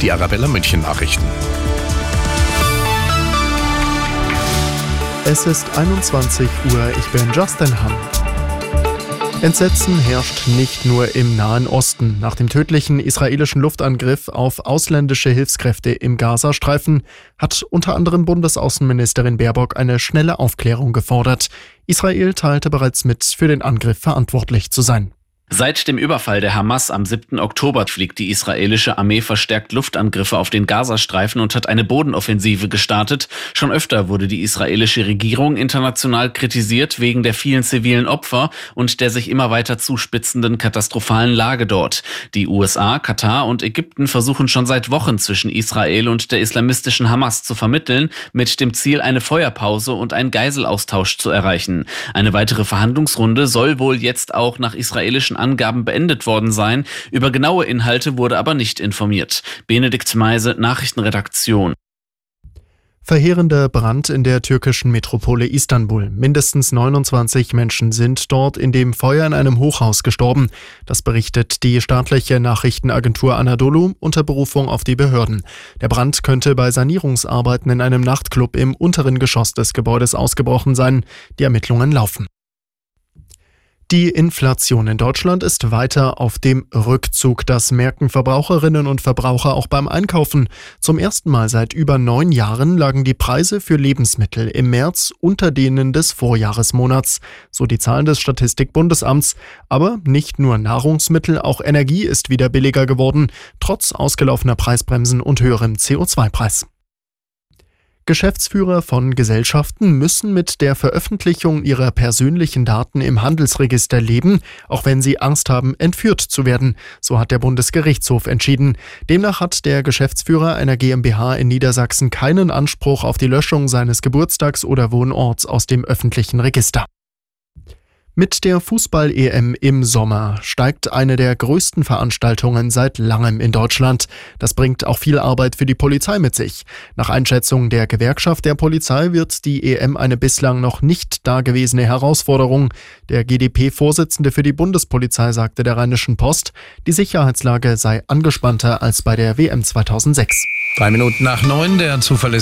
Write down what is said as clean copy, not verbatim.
Die Arabella München Nachrichten. Es ist 21 Uhr, ich bin Justin Hamm. Entsetzen herrscht nicht nur im Nahen Osten. Nach dem tödlichen israelischen Luftangriff auf ausländische Hilfskräfte im Gazastreifen hat unter anderem Bundesaußenministerin Baerbock eine schnelle Aufklärung gefordert. Israel teilte bereits mit, für den Angriff verantwortlich zu sein. Seit dem Überfall der Hamas am 7. Oktober fliegt die israelische Armee verstärkt Luftangriffe auf den Gazastreifen und hat eine Bodenoffensive gestartet. Schon öfter wurde die israelische Regierung international kritisiert wegen der vielen zivilen Opfer und der sich immer weiter zuspitzenden katastrophalen Lage dort. Die USA, Katar und Ägypten versuchen schon seit Wochen zwischen Israel und der islamistischen Hamas zu vermitteln, mit dem Ziel, eine Feuerpause und einen Geiselaustausch zu erreichen. Eine weitere Verhandlungsrunde soll wohl jetzt auch nach israelischen Angaben beendet worden sein. Über genaue Inhalte wurde aber nicht informiert. Benedikt Meise, Nachrichtenredaktion. Verheerender Brand in der türkischen Metropole Istanbul. Mindestens 29 Menschen sind dort in dem Feuer in einem Hochhaus gestorben. Das berichtet die staatliche Nachrichtenagentur Anadolu unter Berufung auf die Behörden. Der Brand könnte bei Sanierungsarbeiten in einem Nachtclub im unteren Geschoss des Gebäudes ausgebrochen sein. Die Ermittlungen laufen. Die Inflation in Deutschland ist weiter auf dem Rückzug. Das merken Verbraucherinnen und Verbraucher auch beim Einkaufen. Zum ersten Mal seit über 9 Jahren lagen die Preise für Lebensmittel im März unter denen des Vorjahresmonats, so die Zahlen des Statistikbundesamts. Aber nicht nur Nahrungsmittel, auch Energie ist wieder billiger geworden, trotz ausgelaufener Preisbremsen und höherem CO2-Preis. Geschäftsführer von Gesellschaften müssen mit der Veröffentlichung ihrer persönlichen Daten im Handelsregister leben, auch wenn sie Angst haben, entführt zu werden. So hat der Bundesgerichtshof entschieden. Demnach hat der Geschäftsführer einer GmbH in Niedersachsen keinen Anspruch auf die Löschung seines Geburtstags oder Wohnorts aus dem öffentlichen Register. Mit der Fußball-EM im Sommer steigt eine der größten Veranstaltungen seit langem in Deutschland. Das bringt auch viel Arbeit für die Polizei mit sich. Nach Einschätzung der Gewerkschaft der Polizei wird die EM eine bislang noch nicht dagewesene Herausforderung. Der GdP-Vorsitzende für die Bundespolizei sagte der Rheinischen Post, die Sicherheitslage sei angespannter als bei der WM 2006. 3 Minuten nach 9, der zuverlässige